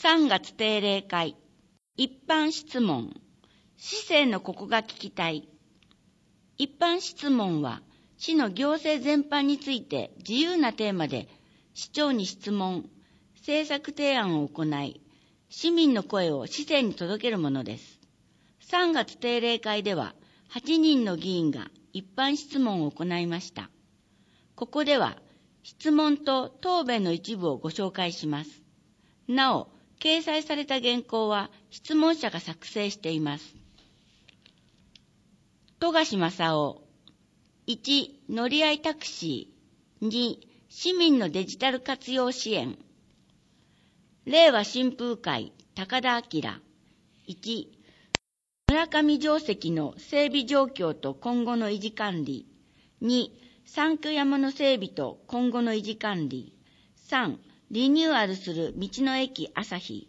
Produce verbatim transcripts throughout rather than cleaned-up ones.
さんがつ定例会。一般質問。市政のここが聞きたい。一般質問は、市の行政全般について自由なテーマで市長に質問、政策提案を行い、市民の声を市政に届けるものです。さんがつ定例会では、はちにんの議員が一般質問を行いました。ここでは、質問と答弁の一部をご紹介します。なお、掲載された原稿は質問者が作成しています。富樫正夫。いち、乗り合いタクシー。に、市民のデジタル活用支援。令和新風会、高田明。いち、村上城跡の整備状況と今後の維持管理。に、三居山の整備と今後の維持管理。さん、リニューアルする道の駅朝日。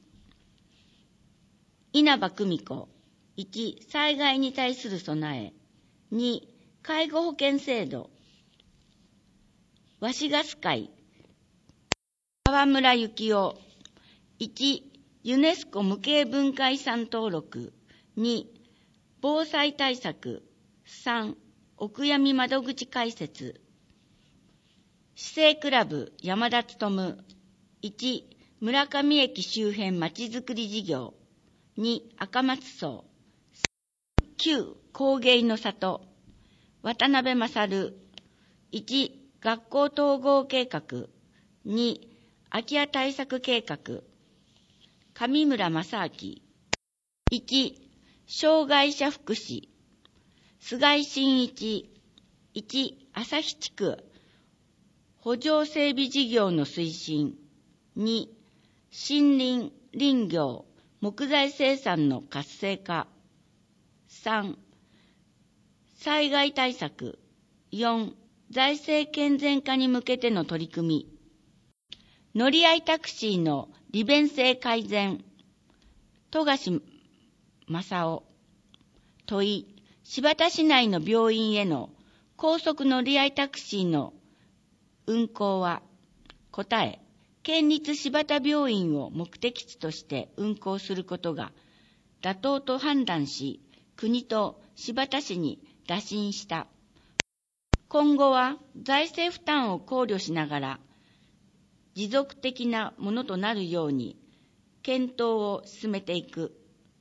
稲葉久美子。いち、災害に対する備え。に、介護保険制度。和紙ガス会。川村幸夫。いち、ユネスコ無形文化遺産登録。に、防災対策。さん、お悔やみ窓口開設。市政クラブ山田勉。いち、村上駅周辺まちづくり事業。に、赤松荘。きゅう、工芸の里。渡辺勝。いち、学校統合計画。に、空き家対策計画。上村正明。いち、障害者福祉。菅井真一。いち、旭地区補助整備事業の推進。に、森林、林業、木材生産の活性化。さん、災害対策。よん、財政健全化に向けての取り組み。乗り合いタクシーの利便性改善。富樫正夫。問い、新発田市内の病院への高速乗り合いタクシーの運行は。答え、県立新発田病院を目的地として運行することが妥当と判断し、国と新発田市に打診した。今後は財政負担を考慮しながら持続的なものとなるように検討を進めていく。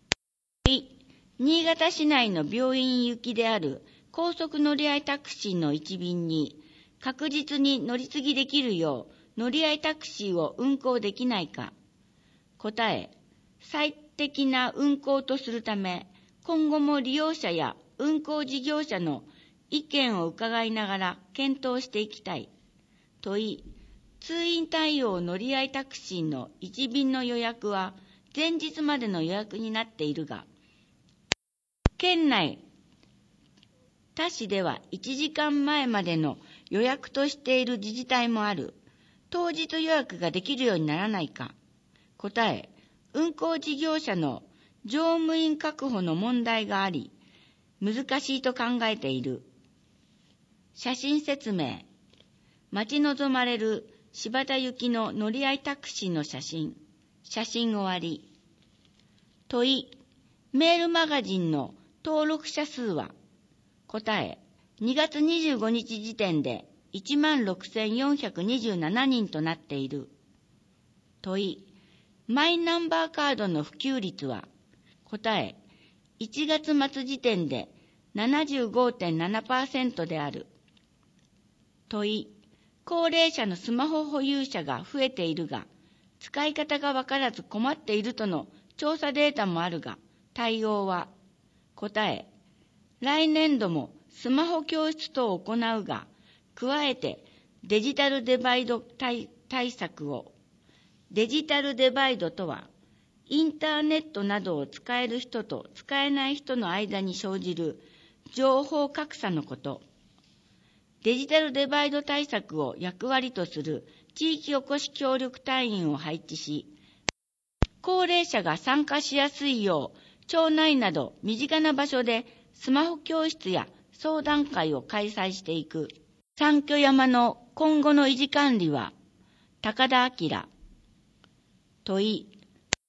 新潟市内の病院行きである高速乗り合いタクシーの一便に確実に乗り継ぎできるよう乗り合いタクシーを運行できないか。答え、最適な運行とするため、今後も利用者や運行事業者の意見を伺いながら検討していきたい。問い、通院対応乗り合いタクシーの一便の予約は前日までの予約になっているが、県内他市ではいちじかんまえまでの予約としている自治体もある。当日予約ができるようにならないか。答え、運行事業者の乗務員確保の問題があり、難しいと考えている。写真説明。待ち望まれる新発田行きの乗り合いタクシーの写真。写真終わり。問い、メールマガジンの登録者数は。答え、にがつにじゅうごにち時点で いちまんろくせんよんひゃくにじゅうななにんとなっている。問い、マイナンバーカードの普及率は。答え、いちがつ末時点で ななじゅうごてんななパーセント である。問い、高齢者のスマホ保有者が増えているが、使い方がわからず困っているとの調査データもあるが、対応は。答え、来年度もスマホ教室等を行うが、加えてデジタルデバイド 対, 対策を。デジタルデバイドとは、インターネットなどを使える人と使えない人の間に生じる情報格差のこと。デジタルデバイド対策を役割とする地域おこし協力隊員を配置し、高齢者が参加しやすいよう、町内など身近な場所でスマホ教室や相談会を開催していく。三居山の今後の維持管理は。高田明。問い、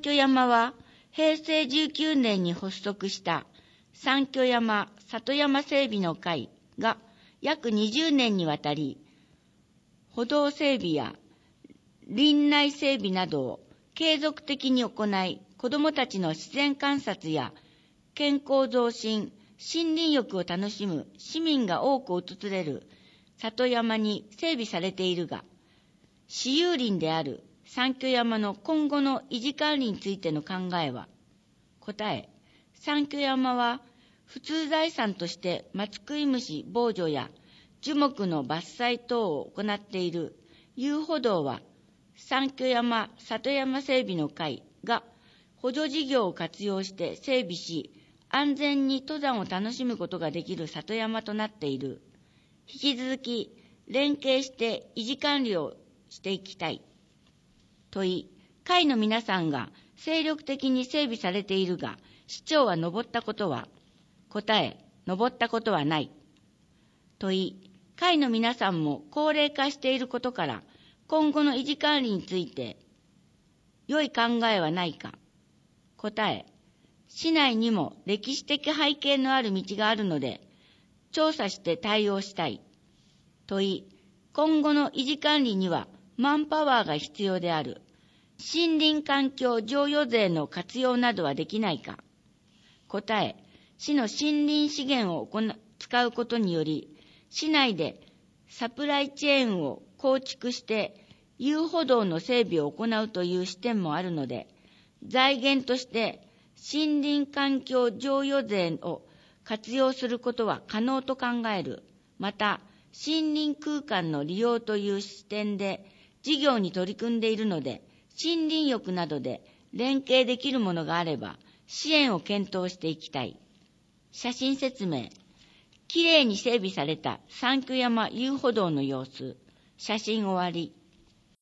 居山はへいせいじゅうきゅうねんに発足した三居山里山整備の会が約にじゅうねんにわたり、歩道整備や林内整備などを継続的に行い、子どもたちの自然観察や健康増進、森林浴を楽しむ市民が多く訪れる里山に整備されているが、私有林である三居山の今後の維持管理についての考えは、答え、三居山は普通財産として松食い虫防除や樹木の伐採等を行っている遊歩道は、三居山里山整備の会が補助事業を活用して整備し、安全に登山を楽しむことができる里山となっている。引き続き連携して維持管理をしていきたい。問い、会の皆さんが精力的に整備されているが、市長は登ったことは？答え、登ったことはない。問い、会の皆さんも高齢化していることから、今後の維持管理について良い考えはないか？答え、市内にも歴史的背景のある道があるので、調査して対応したい。問い、今後の維持管理にはマンパワーが必要である。森林環境譲与税の活用などはできないか？答え、市の森林資源を行使うことにより、市内でサプライチェーンを構築して遊歩道の整備を行うという視点もあるので、財源として森林環境譲与税を活用することは可能と考える。また、森林空間の利用という視点で事業に取り組んでいるので、森林浴などで連携できるものがあれば支援を検討していきたい。写真説明。きれいに整備された三居山遊歩道の様子。写真終わり。